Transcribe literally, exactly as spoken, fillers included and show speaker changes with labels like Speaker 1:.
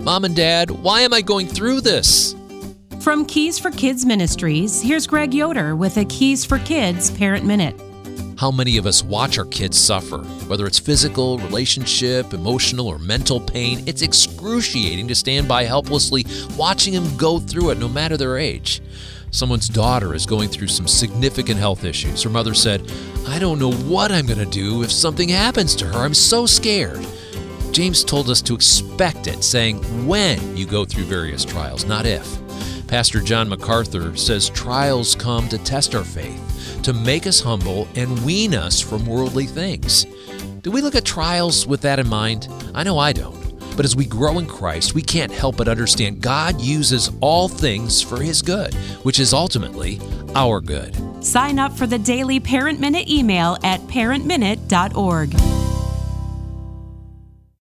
Speaker 1: Mom and Dad, why am I going through this?
Speaker 2: From Keys for Kids Ministries, here's Greg Yoder with a Keys for Kids Parent Minute.
Speaker 1: How many of us watch our kids suffer? Whether it's physical, relationship, emotional, or mental pain, it's excruciating to stand by helplessly watching them go through it no matter their age. Someone's daughter is going through some significant health issues. Her mother said, "I don't know what I'm going to do if something happens to her. I'm so scared." James told us to expect it, saying when you go through various trials, not if. Pastor John MacArthur says trials come to test our faith, to make us humble and wean us from worldly things. Do we look at trials with that in mind? I know I don't. But as we grow in Christ, we can't help but understand God uses all things for His good, which is ultimately our good.
Speaker 2: Sign up for the daily Parent Minute email at parent minute dot org.